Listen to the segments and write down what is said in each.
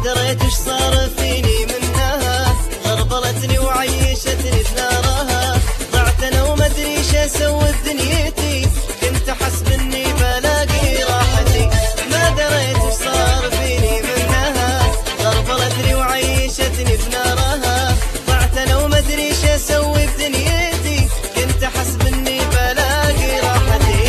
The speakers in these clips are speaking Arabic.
دريت وش صار فيني منها، غربلتني وعيشتني بنارها. ضعت انا وما ادري ايش اسوي بدنيتي، كنت احسب اني بلاقي راحتي. ما دريت وش صار فيني منها، غربلتني وعيشتني بنارها. ضعت انا وما ادري ايش اسوي بدنيتي، كنت احسب اني بلاقي راحتي.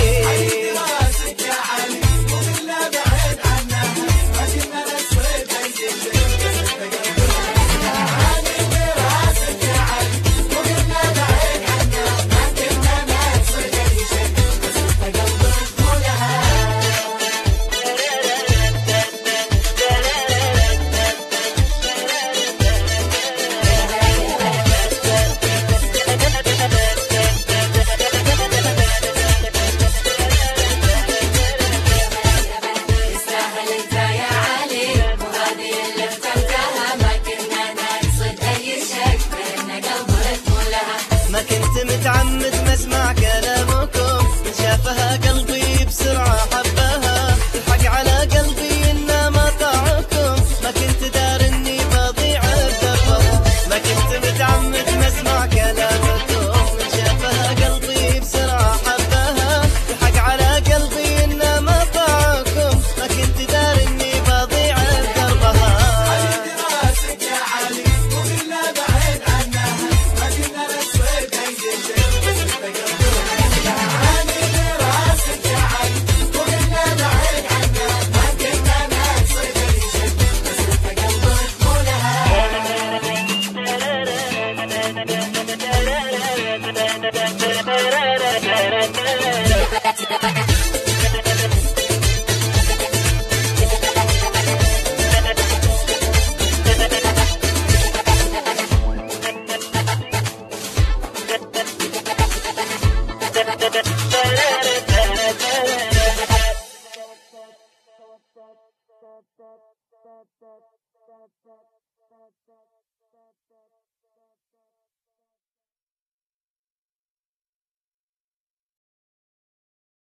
ما كنت متعمد ما اسمع كلامكم، شافها قلبي بسرعة حبها. الحق على قلبي انه ما طاعكم، ما كنت دار اني بضيع بدربها. ما كنت متعمد ما اسمع كلامكم، شافها قلبي بسرعة حبها. الحق على قلبي انه ما طاعكم، ما كنت دار اني بضيع بدربها.